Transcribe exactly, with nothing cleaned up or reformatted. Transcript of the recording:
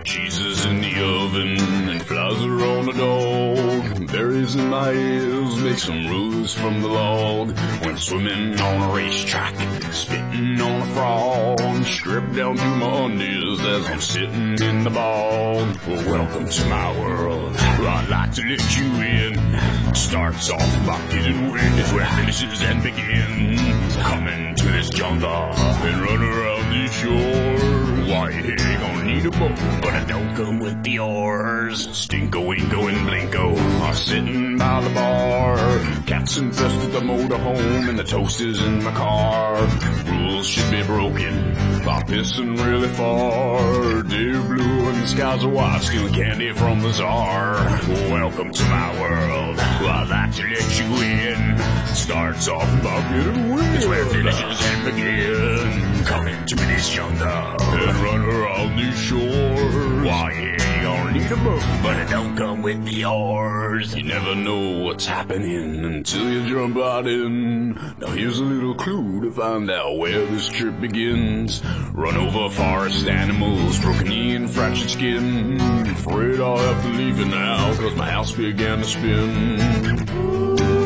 Cheese is in the oven and flies are on the dog. Berries in my ears make some rules from the log. When swimming on a racetrack, spitting on a frog, stripped down to my undies as I'm sitting in the bog. Well, welcome to my world, I'd like to let you in. Starts off by getting wet, is where it finishes and begins. Coming to this jungle and run around these shores. Why, you ain't gonna need a boat, but I don't come with the oars. Stinko, Winko, and Blinko are sitting by the bar. Cats infested the motorhome and the toast is in my car. Rules should be broken by pissing really far. Dear blue and the skies are white, stealing candy from the czar. Welcome to my world, I'd like to let you in. Starts off by getting wet, it's where it finishes and begins. Coming to this jungle and run around these shores. Why, you ain't gonna need a boat, but it don't come with the oars. You never know what's happening until you jump out in. Now here's a little clue to find out where this trip begins. Run over forest animals, broken knee and fractured skin. Afraid I'll have to leave you now, cause my house began to spin.